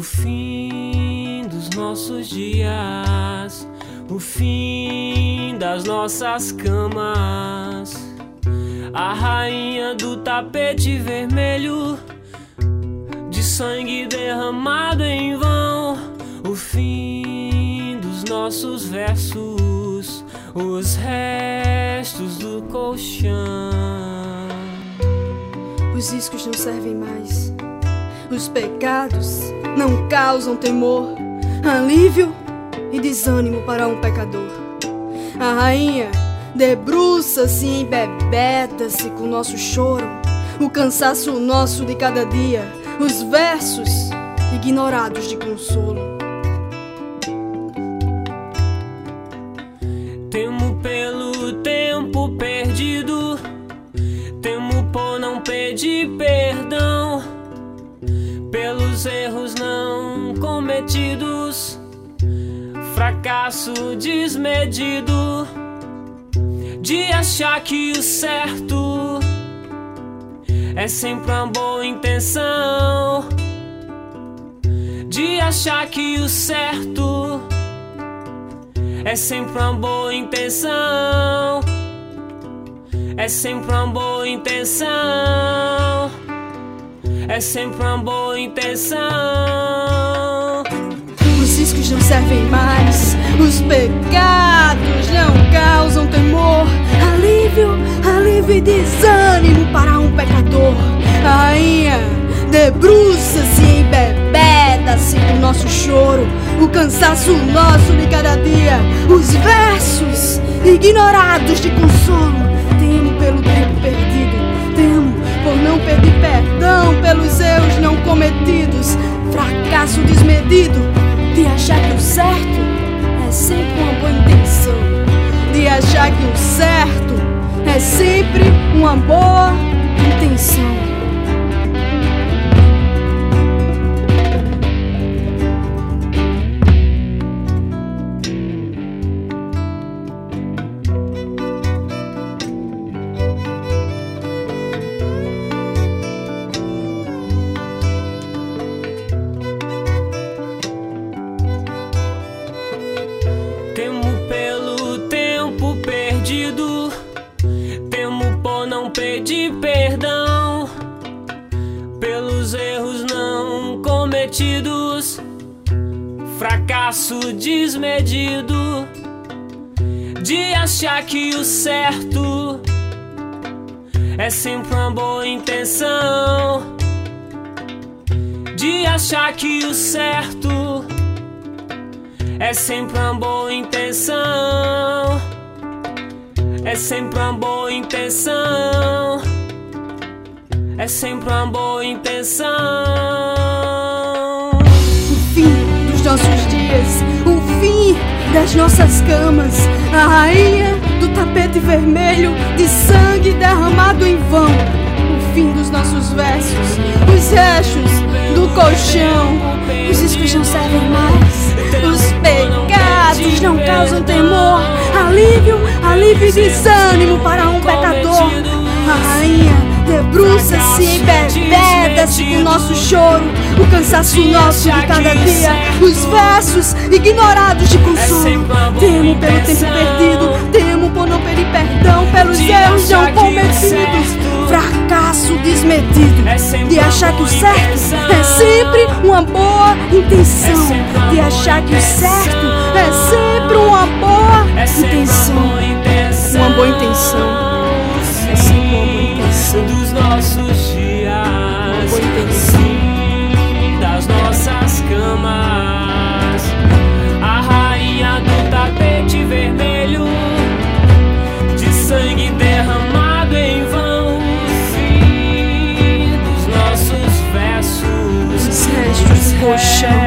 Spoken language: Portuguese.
fim dos nossos dias, o fim das nossas camas, a rainha do tapete vermelho, de sangue derramado em vão, o fim dos nossos versos, os restos do colchão. Os riscos não servem mais, os pecados não causam temor, alívio e desânimo para um pecador. A rainha debruça-se e embebeda-se com o nosso choro, o cansaço nosso de cada dia, os versos ignorados de consolo. Temo pelo tempo perdido, temo por não pedir perdão, pelos erros não cometidos, fracasso desmedido, de achar que o certo é sempre uma boa intenção, de achar que o certo é sempre uma boa intenção, é sempre uma boa intenção, é sempre uma boa intenção. Os riscos não servem mais, os pecados não causam temor, alívio e desânimo para um pecador. A rainha debruça-se e embebeda-se com o nosso choro, o cansaço nosso de cada dia, os versos ignorados de consolo. Temo pelo tempo perdido, temo por não pedir perdão pelos erros não cometidos, fracasso desmedido, de achar que o certo é sempre uma boa intenção, de achar que o certo é sempre uma boa intenção. Temo pelo tempo perdido, temo por não pedir perdão, pelos erros não cometidos, fracasso desmedido, de achar que o certo é sempre uma boa intenção, de achar que o certo é sempre uma boa intenção, é sempre uma boa intenção, é sempre uma boa intenção. O fim dos nossos dias, o fim das nossas camas, a rainha do tapete vermelho, de sangue derramado em vão, o fim dos nossos versos, os restos do colchão. Os riscos não servem mais, os pecados não causam temor, alívio e desânimo para um pecador. A rainha debruça-se e embebeda-se com o nosso choro, o cansaço nosso de cada dia, os versos ignorados de consolo. Temo pelo tempo perdido, temo por não pedir perdão pelos erros não cometidos, fracasso desmedido, de achar que o certo é sempre uma boa intenção, de achar que o certo é sempre uma boa intenção, uma boa intenção, é sempre uma boa intenção dos nossos dias, uma boa intenção. das nossas camas, a rainha do tapete vermelho, de sangue derramado em vão, fim dos nossos versos, Os restos do colchão.